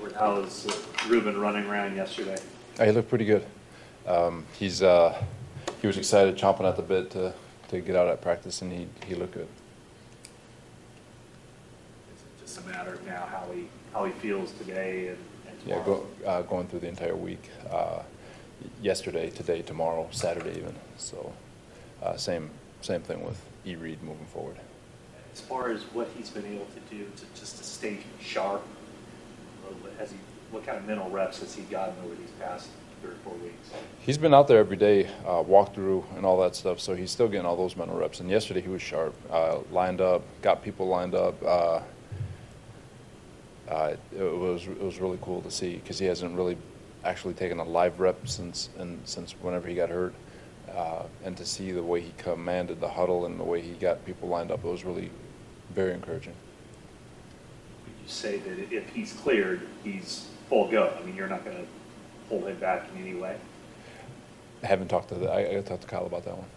How was Ruben running around yesterday? He looked pretty good. He was excited, chomping at the bit to get out at practice, and he looked good. Is it just a matter of now how he feels today and tomorrow? Yeah, going through the entire week. Yesterday, today, tomorrow, Saturday even. So same thing with E. Reed moving forward. As far as what he's been able to do to stay sharp, what kind of mental reps has he gotten over these past 3 or 4 weeks? He's been out there every day, walkthrough and all that stuff, so he's still getting all those mental reps. And yesterday he was sharp, lined up, got people lined up. It was really cool to see because he hasn't really actually taken a live rep since whenever he got hurt. And to see the way he commanded the huddle and the way he got people lined up, it was really very encouraging. Would you say that if he's cleared, he's full go? I mean, you're not going to hold him back in any way? I haven't talked to I got to talk to Kyle about that one.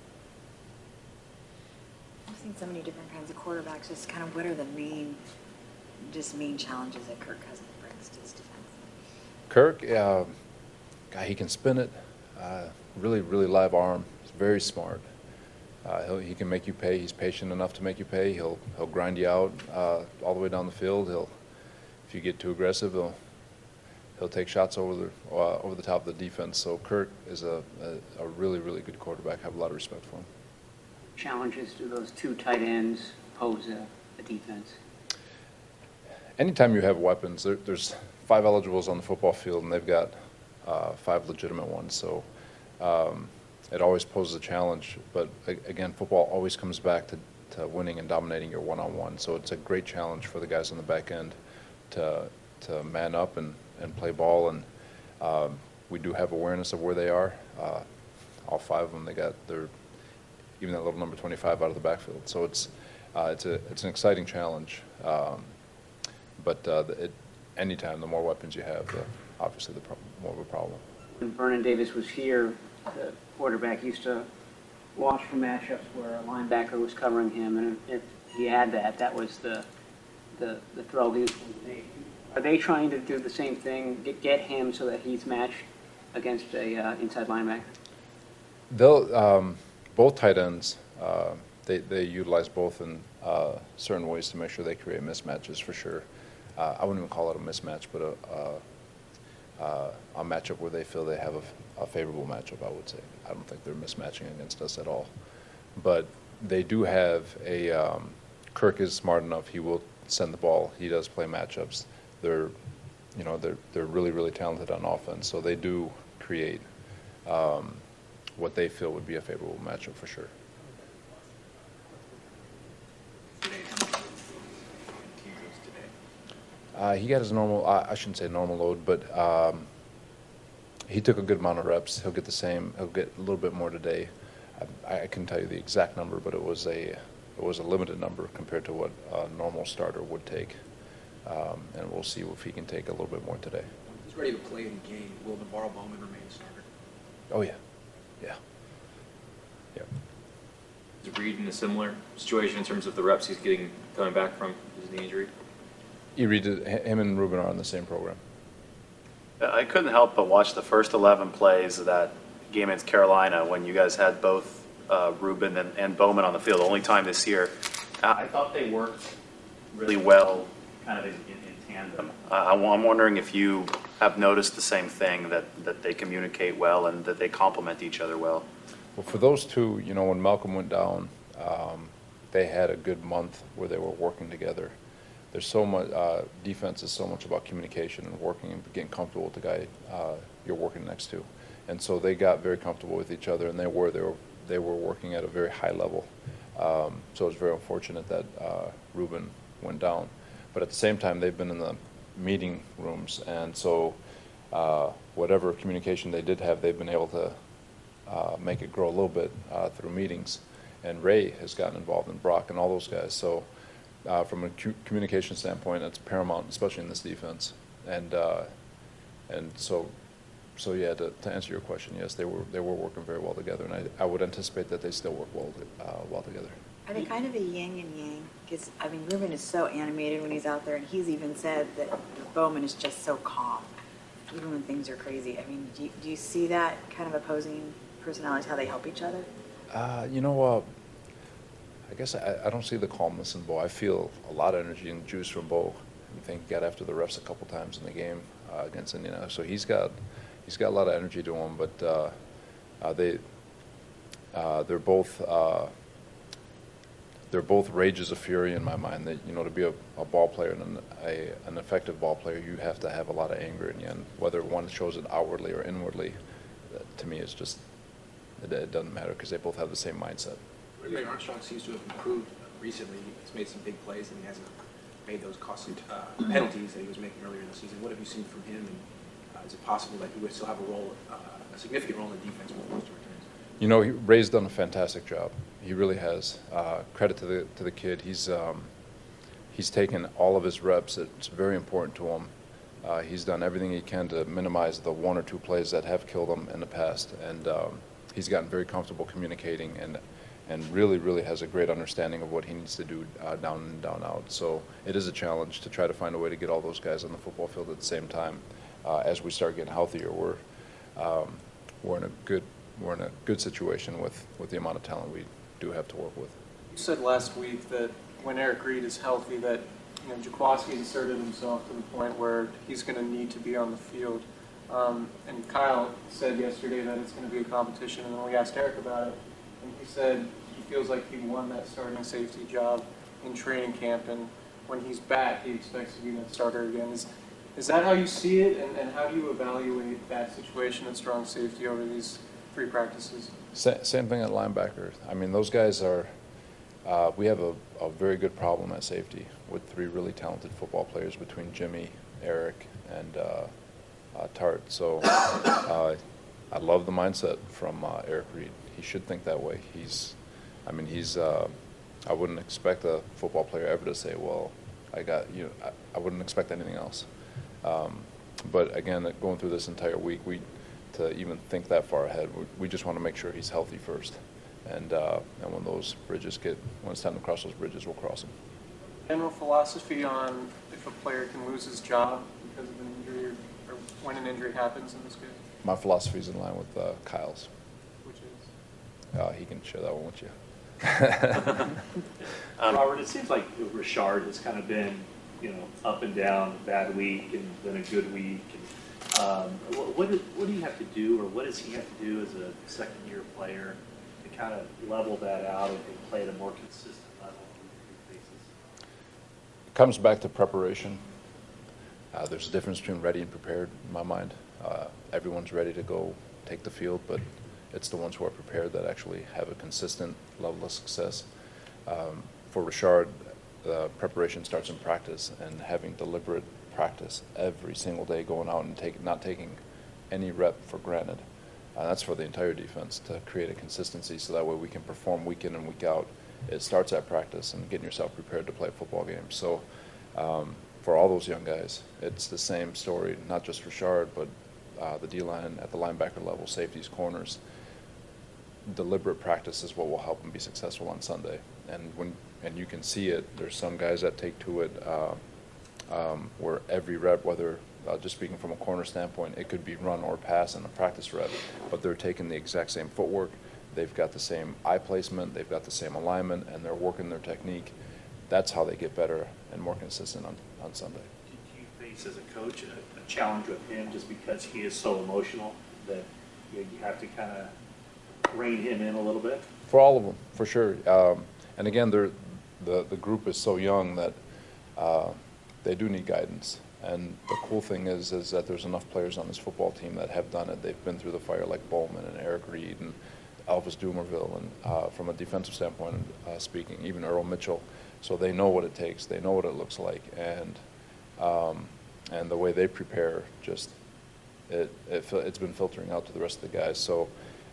I've seen so many different kinds of quarterbacks. Just kind of what are the main challenges that Kirk Cousins brings to his defense? Kirk, guy, he can spin it. Really live arm. He's very smart. He can make you pay. He's patient enough to make you pay. He'll grind you out all the way down the field. If you get too aggressive, he'll take shots over the top of the defense. So Kirk is a really good quarterback. I have a lot of respect for him. Challenges do those 2 tight ends pose a defense? Anytime you have weapons, there's 5 eligibles on the football field, and they've got 5 legitimate ones. So it always poses a challenge. But again, football always comes back to winning and dominating your one-on-one. So it's a great challenge for the guys on the back end to man up and play ball. And we do have awareness of where they are. All 5 of them, they got even that little number 25 out of the backfield. So it's an exciting challenge. But anytime, the more weapons you have, obviously the more of a problem. When Vernon Davis was here, the quarterback used to watch for matchups where a linebacker was covering him, and if he had that was the throw he was going to make. Are they trying to do the same thing, get him so that he's matched against a inside linebacker? They'll both tight ends. They utilize both in certain ways to make sure they create mismatches for sure. I wouldn't even call it a mismatch, but a matchup where they feel they have a favorable matchup, I would say. I don't think they're mismatching against us at all. But they do have Kirk is smart enough. He will send the ball. He does play matchups. They're really talented on offense, so they do create what they feel would be a favorable matchup for sure. He got his normal, I shouldn't say normal load, but he took a good amount of reps. He'll get a little bit more today. I couldn't tell you the exact number, but it was a limited number compared to what a normal starter would take. And we'll see if he can take a little bit more today. He's ready to play in the game. Will Navarro Bowman remain a starter? Oh, yeah. Is Reed in a similar situation in terms of the reps he's getting coming back from his knee injury? Him and Ruben are on the same program. I couldn't help but watch the first 11 plays of that game against Carolina when you guys had both Ruben and Bowman on the field. The only time this year. I thought they worked really well kind of in tandem. I'm wondering if you have noticed the same thing, that they communicate well and that they complement each other well. Well, for those two, when Malcolm went down, they had a good month where they were working together. There's so much, defense is so much about communication and working and getting comfortable with the guy you're working next to. And so they got very comfortable with each other, and they were working at a very high level. So it's very unfortunate that Ruben went down. But at the same time, they've been in the meeting rooms, and so whatever communication they did have, they've been able to make it grow a little bit through meetings. And Ray has gotten involved in Brock and all those guys. So from a communication standpoint, it's paramount, especially in this defense. And so yeah, to answer your question, yes, they were working very well together, and I would anticipate that they still work well together. Are they kind of a yin and yang? Because, I mean, Ruben is so animated when he's out there, and he's even said that Bowman is just so calm, even when things are crazy. I mean, do you see that kind of opposing personalities, how they help each other? I guess I don't see the calmness in Bo. I feel a lot of energy and juice from Bo. I think he got after the refs a couple times in the game against Indiana. So he's got a lot of energy to him. But they're both rages of fury in my mind. That to be a ball player and an effective ball player, you have to have a lot of anger in you. And whether one shows it outwardly or inwardly, to me, it's just it doesn't matter because they both have the same mindset. Ray Armstrong seems to have improved recently. He's made some big plays, and he hasn't made those costly penalties that he was making earlier in the season. What have you seen from him, and is it possible that he would still have a significant role in the defense when he returns? Ray's done a fantastic job. He really has. Credit to the kid. He's taken all of his reps. It's very important to him. He's done everything he can to minimize the one or two plays that have killed him in the past, and he's gotten very comfortable communicating and really, really has a great understanding of what he needs to do down and down out. So it is a challenge to try to find a way to get all those guys on the football field at the same time. As we start getting healthier, we're in a good situation with the amount of talent we do have to work with. You said last week that when Eric Reed is healthy, that Jaquaski's asserted himself to the point where he's going to need to be on the field. And Kyle said yesterday that it's going to be a competition, and then we asked Eric about it, and he said he feels like he won that starting safety job in training camp, and when he's back, he expects to be that starter again. Is that how you see it, and how do you evaluate that situation at strong safety over these 3 practices? Same thing at linebacker. I mean, those guys are we have a very good problem at safety with 3 really talented football players between Jimmy, Eric, and Tart. So I love the mindset from Eric Reed. He should think that way. I wouldn't expect a football player ever to say, well, I wouldn't expect anything else. But again, going through this entire week, to even think that far ahead, we just want to make sure he's healthy first. And when it's time to cross those bridges, we'll cross them. General philosophy on if a player can lose his job because of an injury or when an injury happens in this case? My philosophy is in line with Kyle's. Which is? He can share that one with you. Robert, it seems like Richard has kind of been, up and down, bad week and then a good week. And, what do you have to do, or what does he have to do as a second-year player to kind of level that out and play at a more consistent level on a weekly basis? It comes back to preparation. There's a difference between ready and prepared in my mind. Everyone's ready to go take the field, but it's the ones who are prepared that actually have a consistent level of success. For Richard, preparation starts in practice, and having deliberate practice every single day, going out and not taking any rep for granted. That's for the entire defense, to create a consistency so that way we can perform week in and week out. It starts at practice and getting yourself prepared to play a football game. So for all those young guys, it's the same story, not just Richard, but the D-line at the linebacker level, safeties, corners. Deliberate practice is what will help them be successful on Sunday. And you can see it. There's some guys that take to it where every rep, whether just speaking from a corner standpoint, it could be run or pass in a practice rep, but they're taking the exact same footwork. They've got the same eye placement, they've got the same alignment, and they're working their technique. That's how they get better and more consistent on Sunday. Do you face as a coach a challenge with him just because he is so emotional that you have to kind of rein him in a little bit? For all of them, for sure. And again, the group is so young that they do need guidance. And the cool thing is that there's enough players on this football team that have done it. They've been through the fire, like Bowman and Eric Reed and Elvis Dumerville, and from a defensive standpoint speaking, even Earl Mitchell. So they know what it takes. They know what it looks like, and the way they prepare, just it's been filtering out to the rest of the guys. So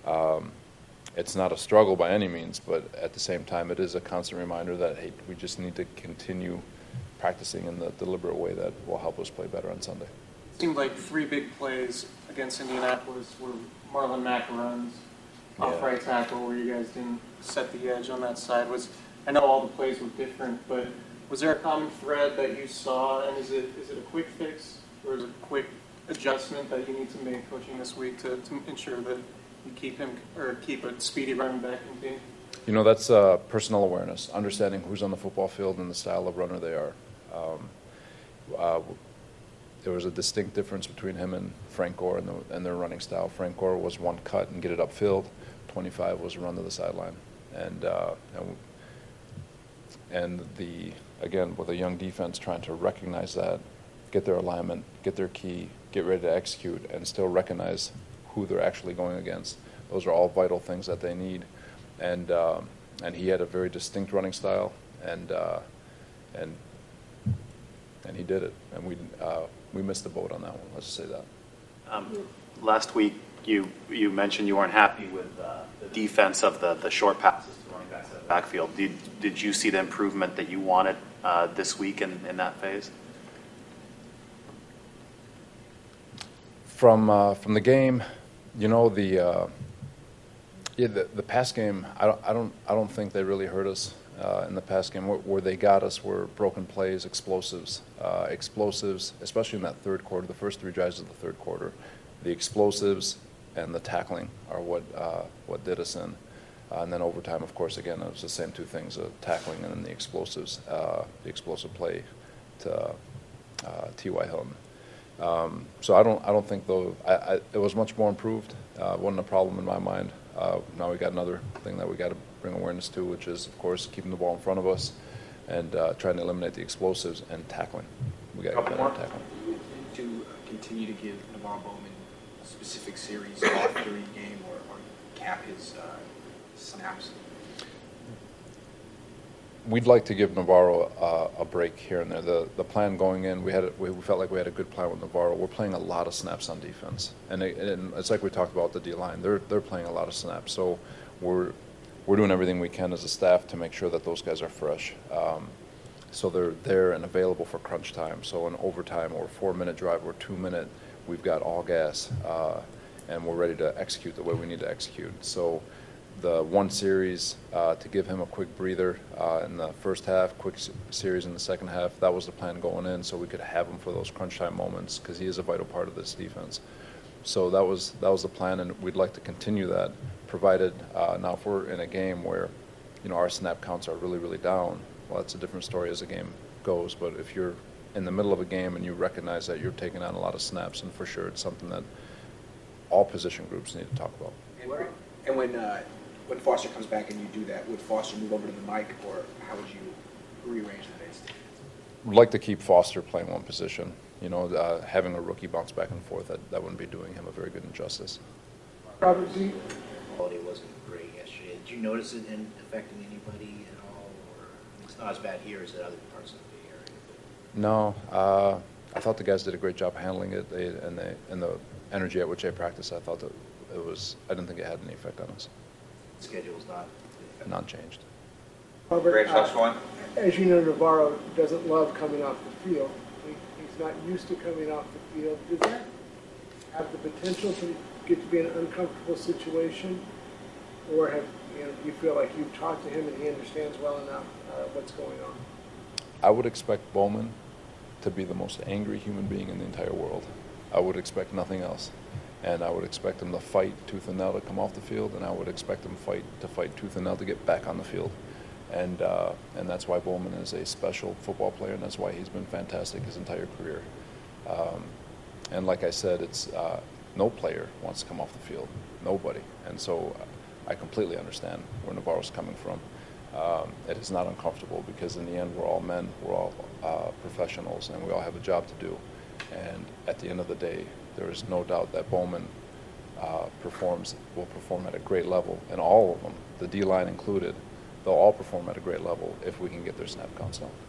it's not a struggle by any means, but at the same time, it is a constant reminder that, hey, we just need to continue practicing in the deliberate way that will help us play better on Sunday. It seemed like 3 big plays against Indianapolis were Marlon Mack runs off right tackle, where you guys didn't set the edge on that side. I know all the plays were different, but was there a common thread that you saw, and is it a quick fix, or is it a quick adjustment that you need to make coaching this week to ensure that you keep a speedy running back in the game? You know, that's personnel awareness, understanding who's on the football field and the style of runner they are. There was a distinct difference between him and Frank Gore and their running style. Frank Gore was one cut and get it upfield. 25 was run to the sideline. And again, with a young defense trying to recognize that, get their alignment, get their key, get ready to execute, and still recognize who they're actually going against. Those are all vital things that they need. And he had a very distinct running style, and he did it. And we missed the boat on that one. Let's just say that. Last week, you mentioned you weren't happy with the defense of the short passes to running backs out of the backfield. Did you see the improvement that you wanted this week in that phase? From the game, you know, the pass game. I don't think they really hurt us in the pass game. Where they got us were broken plays, explosives, especially in that third quarter. The first 3 drives of the third quarter, the explosives and the tackling are what did us in. And then overtime, of course, again, it was the same 2 things: tackling and then the explosive play to T.Y. Hilton. So I don't think though it was much more improved. Wasn't a problem in my mind. Now we got another thing that we got to bring awareness to, which is, of course, keeping the ball in front of us and trying to eliminate the explosives and tackling. We got to get better at tackling. To continue to give Navarro Bowman specific series off during the game, or cap his snaps? We'd like to give Navarro a break here and there. The plan going in, we felt like we had a good plan with Navarro. We're playing a lot of snaps on defense, and it's like we talked about the D-line. They're playing a lot of snaps, so we're doing everything we can as a staff to make sure that those guys are fresh. So they're there and available for crunch time. So in overtime or 4-minute drive or 2-minute, we've got all gas, and we're ready to execute the way we need to execute. So the one series to give him a quick breather in the first half, quick series in the second half, that was the plan going in, so we could have him for those crunch time moments, because he is a vital part of this defense. So that was the plan, and we'd like to continue that, provided now if we're in a game where, you know, our snap counts are really, really down, well, that's a different story as the game goes. But if you're in the middle of a game and you recognize that you're taking on a lot of snaps, and for sure it's something that all position groups need to talk about. And when Foster comes back and you do that, would Foster move over to the mic, or how would you rearrange that? We'd like to keep Foster playing one position. You know, having a rookie bounce back and forth, that wouldn't be doing him a very good injustice. Robert Z. Quality wasn't great yesterday. Did you notice it affecting anybody at all, or it's not as bad here as in other parts of the area? No, I thought the guys did a great job handling it, and the energy at which they practiced. I thought that I didn't think it had any effect on us. Schedule's not changed. Robert, as you know, Navarro doesn't love coming off the field. He's not used to coming off the field. Does that have the potential to get to be an uncomfortable situation, or do you feel like you've talked to him and he understands well enough what's going on? I would expect Bowman to be the most angry human being in the entire world. I would expect nothing else. And I would expect him to fight tooth and nail to come off the field, and I would expect him to fight tooth and nail to get back on the field. And that's why Bowman is a special football player, and that's why he's been fantastic his entire career. And like I said, it's no player wants to come off the field, nobody. And so I completely understand where Navarro's coming from. It is not uncomfortable, because in the end we're all men, we're all professionals, and we all have a job to do. And at the end of the day, there is no doubt that Bowman will perform at a great level, and all of them, the D-line included, they'll all perform at a great level if we can get their snap counts down.